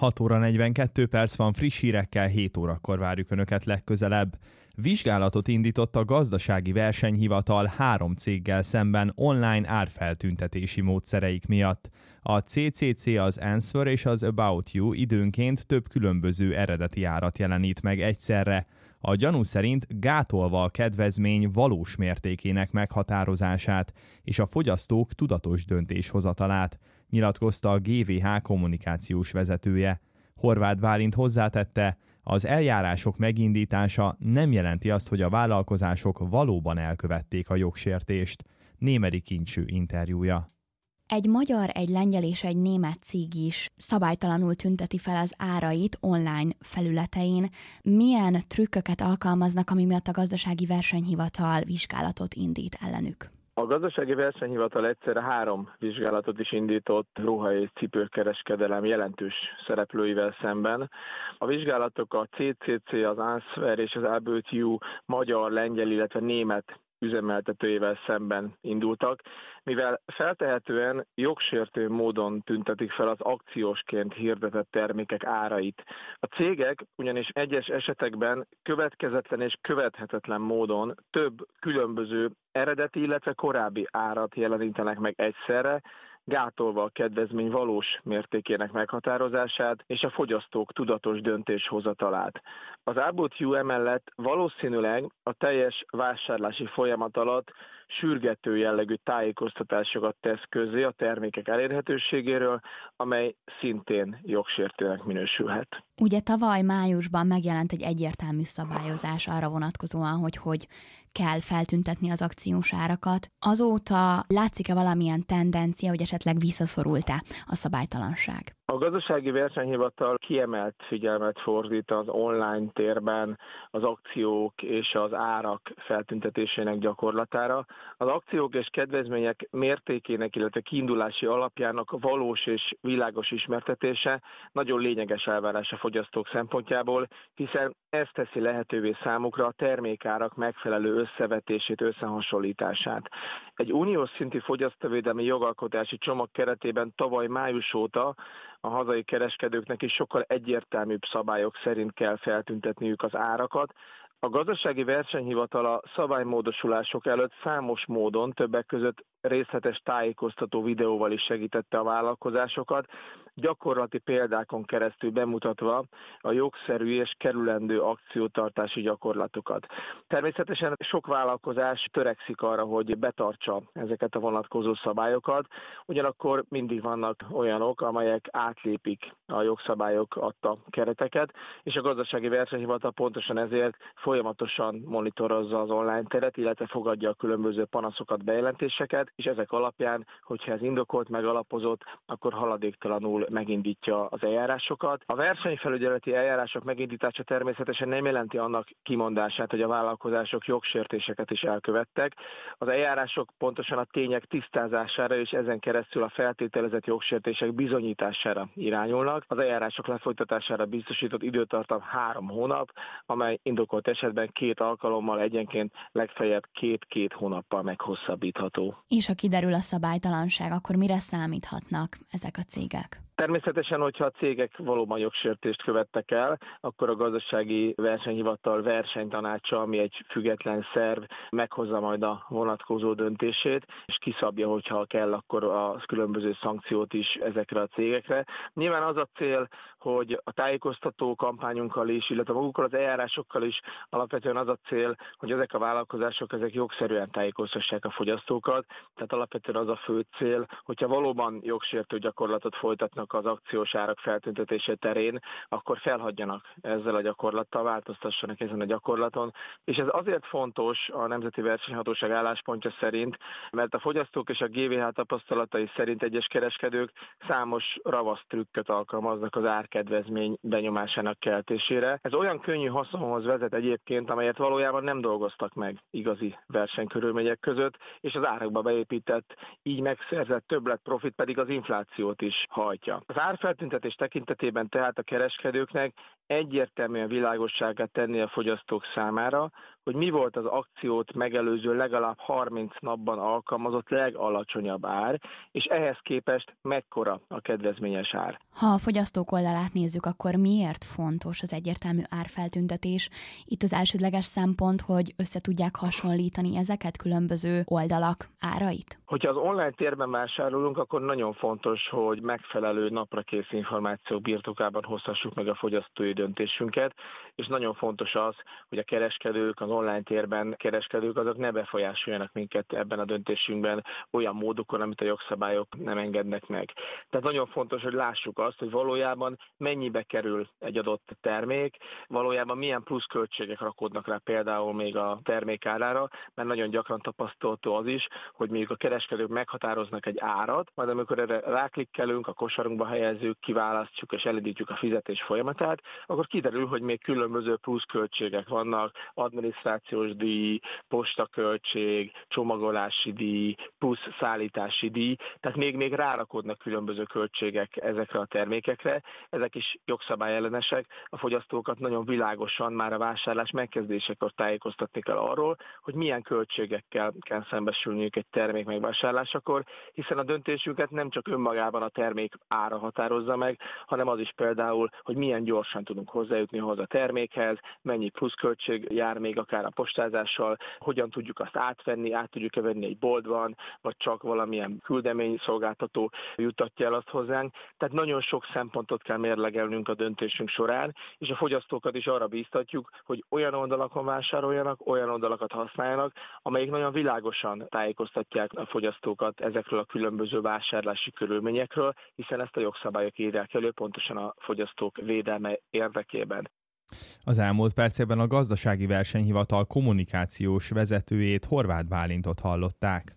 6 óra 42 perc van, friss hírekkel, 7 órakor várjuk Önöket legközelebb. Vizsgálatot indított a Gazdasági Versenyhivatal 3 céggel szemben online árfeltüntetési módszereik miatt. A CCC, az Answer és az About You időnként több különböző eredeti árat jelenít meg egyszerre. A gyanú szerint gátolva a kedvezmény valós mértékének meghatározását és a fogyasztók tudatos döntéshozatalát, nyilatkozta a GVH kommunikációs vezetője. Horváth Bálint hozzátette, az eljárások megindítása nem jelenti azt, hogy a vállalkozások valóban elkövették a jogsértést. Némeri Kincső interjúja. Egy magyar, egy lengyel és egy német cég is szabálytalanul tünteti fel az árait online felületein. Milyen trükköket alkalmaznak, ami miatt a Gazdasági Versenyhivatal vizsgálatot indít ellenük? A Gazdasági Versenyhivatal egyszerre 3 vizsgálatot is indított ruha- és cipőkereskedelem jelentős szereplőivel szemben. A vizsgálatok a CCC, az Answer és az About You magyar, lengyel, illetve német üzemeltetőjével szemben indultak, mivel feltehetően jogsértő módon tüntetik fel az akciósként hirdetett termékek árait. A cégek ugyanis egyes esetekben következetlen és követhetetlen módon több különböző eredeti, illetve korábbi árat jelenítenek meg egyszerre, gátolva a kedvezmény valós mértékének meghatározását és a fogyasztók tudatos döntéshozatalát. Az About You emellett valószínűleg a teljes vásárlási folyamat alatt sürgető jellegű tájékoztatásokat tesz közzé a termékek elérhetőségéről, amely szintén jogsértőnek minősülhet. Ugye tavaly májusban megjelent egy egyértelmű szabályozás arra vonatkozóan, hogy kell feltüntetni az akciós árakat. Azóta látszik-e valamilyen tendencia, hogy esetleg visszaszorult-e a szabálytalanság? A Gazdasági Versenyhivatal kiemelt figyelmet fordít az online térben az akciók és az árak feltüntetésének gyakorlatára. Az akciók és kedvezmények mértékének, illetve kiindulási alapjának valós és világos ismertetése nagyon lényeges elvárás a fogyasztók szempontjából, hiszen ez teszi lehetővé számukra a termékárak megfelelő összevetését, összehasonlítását. Egy uniós szintű fogyasztóvédelmi jogalkotási csomag keretében tavaly május óta a hazai kereskedőknek is sokkal egyértelműbb szabályok szerint kell feltüntetniük az árakat. A Gazdasági Versenyhivatal a szabálymódosulások előtt számos módon, többek között részletes tájékoztató videóval is segítette a vállalkozásokat, gyakorlati példákon keresztül bemutatva a jogszerű és kerülendő akciótartási gyakorlatokat. Természetesen sok vállalkozás törekszik arra, hogy betartsa ezeket a vonatkozó szabályokat, ugyanakkor mindig vannak olyanok, amelyek átlépik a jogszabályok adta kereteket, és a Gazdasági Versenyhivatal pontosan ezért folyamatosan monitorozza az online teret, illetve fogadja a különböző panaszokat, bejelentéseket, és ezek alapján, hogyha ez indokolt, megalapozott, akkor haladéktalanul megindítja az eljárásokat. A versenyfelügyeleti eljárások megindítása természetesen nem jelenti annak kimondását, hogy a vállalkozások jogsértéseket is elkövettek. Az eljárások pontosan a tények tisztázására és ezen keresztül a feltételezett jogsértések bizonyítására irányulnak. Az eljárások lefolytatására biztosított időtartam 3 hónap, amely indokolt esetben 2 alkalommal egyenként legfeljebb 2 hónappal meghosszabbítható. És ha kiderül a szabálytalanság, akkor mire számíthatnak ezek a cégek? Természetesen, hogyha a cégek valóban jogsértést követtek el, akkor a Gazdasági Versenyhivatal versenytanácsa, ami egy független szerv, meghozza majd a vonatkozó döntését, és kiszabja, hogyha kell, akkor a különböző szankciót is ezekre a cégekre. Nyilván az a cél, hogy a tájékoztató kampányunkkal is, illetve magukkal az eljárásokkal is alapvetően az a cél, hogy ezek a vállalkozások ezek jogszerűen tájékoztassák a fogyasztókat. Tehát alapvetően az a fő cél, hogyha valóban jogsértő gyakorlatot folytatnak az akciós árak feltüntetése terén, akkor felhagyjanak ezzel a gyakorlattal, változtassanak ezen a gyakorlaton. És ez azért fontos a Nemzeti Versenyhatóság álláspontja szerint, mert a fogyasztók és a GVH tapasztalatai szerint egyes kereskedők számos ravasz trükköt alkalmaznak az árkedvezmény benyomásának keltésére. Ez olyan könnyű haszonhoz vezet egyébként, amelyet valójában nem dolgoztak meg igazi versenykörülmények között, és az árakba beépített, így megszerzett többlet profit pedig az inflációt is hajtja. változtatja. Az árfeltüntetés tekintetében tehát a kereskedőknek egyértelműen világossá kell tenni a fogyasztók számára, hogy mi volt az akciót megelőző legalább 30 napban alkalmazott legalacsonyabb ár, és ehhez képest mekkora a kedvezményes ár. Ha a fogyasztók oldalát nézzük, akkor miért fontos az egyértelmű árfeltüntetés? Itt az elsődleges szempont, hogy össze tudják hasonlítani ezeket különböző oldalak árait? Hogyha az online térben vásárolunk, akkor nagyon fontos, hogy megfelelő naprakész információk birtokában hozhassuk meg a fogyasztói döntésünket, és nagyon fontos az, hogy a kereskedők, az online térben kereskedők, azok ne befolyásoljanak minket ebben a döntésünkben olyan módokon, amit a jogszabályok nem engednek meg. Tehát nagyon fontos, hogy lássuk azt, hogy valójában mennyibe kerül egy adott termék, valójában milyen pluszköltségek rakódnak rá például még a termék árára, mert nagyon gyakran tapasztalható az is, hogy mondjuk a kereskedők meghatároznak egy árat, majd amikor erre ráklikkelünk, a kosarunkba helyezzük, kiválasztjuk és elindítjuk a fizetés folyamatát, akkor kiderül, hogy még különböző pluszköltségek vannak, adminisztrációs díj, postaköltség, csomagolási díj, plusz szállítási díj, tehát még rárakodnak különböző költségek ezekre a termékekre. Ezek is jogszabályellenesek, a fogyasztókat nagyon világosan már a vásárlás megkezdésekor tájékoztatni kell arról, hogy milyen költségekkel kell szembesülniük egy termék megvásárlásakor, hiszen a döntésünket nem csak önmagában a termék ára határozza meg, hanem az is például, hogy milyen gyorsan tudunk hozzájutni ahhoz a termékhez, mennyi pluszköltség jár még akár a postázással, hogyan tudjuk azt átvenni, át tudjuk-e venni egy boltban, vagy csak valamilyen küldeményszolgáltató juttatja el azt hozzánk. Tehát nagyon sok szempontot kell mérlegelnünk a döntésünk során, és a fogyasztókat is arra bíztatjuk, hogy olyan oldalakon vásároljanak, olyan oldalakat használjanak, amelyik nagyon világosan tájékoztatják a fogyasztókat ezekről a különböző vásárlási körülményekről, hiszen ezt a jogszabályok írják elő pontosan a fogyasztók védelme érdekében. Az elmúlt percekben a Gazdasági Versenyhivatal kommunikációs vezetőjét, Horváth Bálintot hallották.